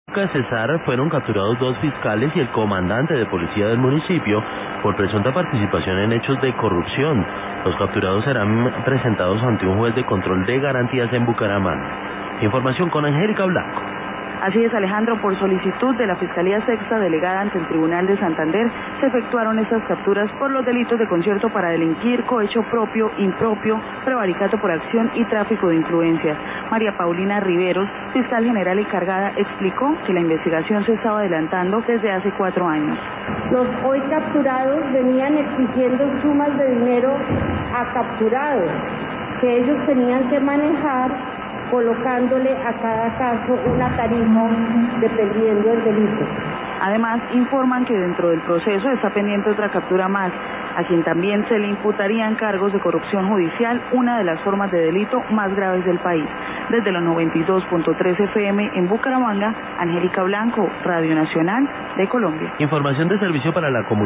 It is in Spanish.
De Cesar fueron capturados 2 fiscales y el comandante de policía del municipio por presunta participación en hechos de corrupción. Los capturados serán presentados ante un juez de control de garantías en Bucaramanga. Información con Angélica Blanco. Así es, Alejandro, por solicitud de la Fiscalía Sexta delegada ante el Tribunal de Santander, se efectuaron estas capturas por los delitos de concierto para delinquir, cohecho propio, impropio, prevaricato por acción y tráfico de influencias. María Paulina Riveros, fiscal general encargada, explicó que la investigación se estaba adelantando desde hace 4 años. Los hoy capturados venían exigiendo sumas de dinero a capturados que ellos tenían que manejar, colocándole a cada caso una tarifa dependiendo del delito. Además, informan que dentro del proceso está pendiente otra captura más, a quien también se le imputarían cargos de corrupción judicial, una de las formas de delito más graves del país. Desde los 92.3 FM en Bucaramanga, Angélica Blanco, Radio Nacional de Colombia. Información de servicio para la comunidad.